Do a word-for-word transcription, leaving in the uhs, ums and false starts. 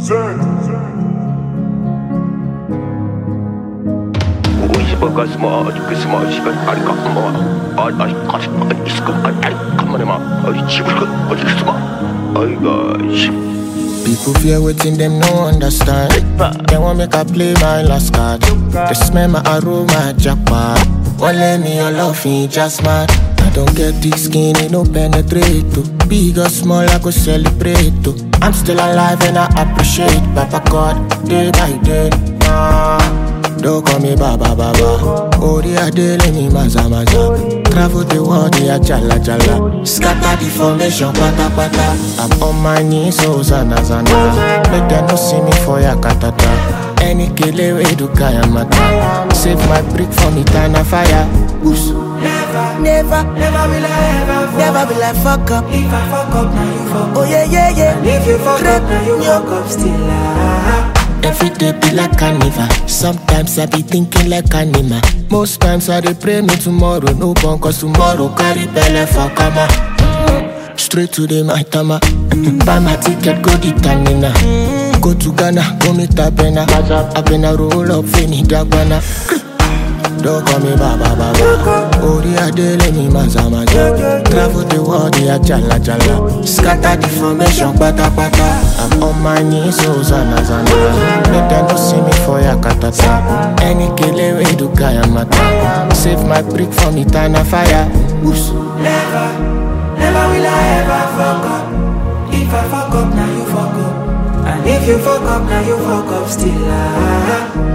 Пока смачка, смачка, алька, ма, ай, ай, каш, ай, иска, ай, ай, камарема, ай, чивушка, ай, сма, ай, гайш. People fear waiting, them no understand. They want make I play my last card. They smell my aroma, jackpot. One let me your love in just mad. I don't get this skinny, no penetrate to. Big or small, I go celebrate to. I'm still alive and I appreciate Papa God, day by day. Ah. Don't call me Baba Baba. Oh, the adele me maza maza. Travel the world, yeah, jala jala. Scatter the formation, pata pata. I'm on my knees, so zana zana. Make them no see me for ya katata. Any kele we do kaya mata. Save my brick from eternal fire. Oops. Never, never, never will I ever fuck. Never will I fuck up. If I fuck up, now you fuck up. Oh yeah, yeah, yeah. And if you fuck up, now you fuck up still. Ah. Every day be like carnival. Sometimes I be thinking like animal. Most times I dey pray me tomorrow no born, cause tomorrow carry belle for kama. Straight to the Maitama. Buy my ticket, go the Tanina. Go to Ghana, go meet Abena. Abena roll up, fini Dagwana. Don't call me Baba Baba. Oh, the adele me maza maza. Travel the world, yeah, jala jala. Scatter the formation, pata pata. I'm on my knees, so zana zana. Make them no see me for ya katata. Any kele we do kaya mata. Save my brick from eternal fire. Oops. Never, never will I ever fuck up. If I fuck up, now you fuck up. And if you fuck up, now you fuck up still. Ah.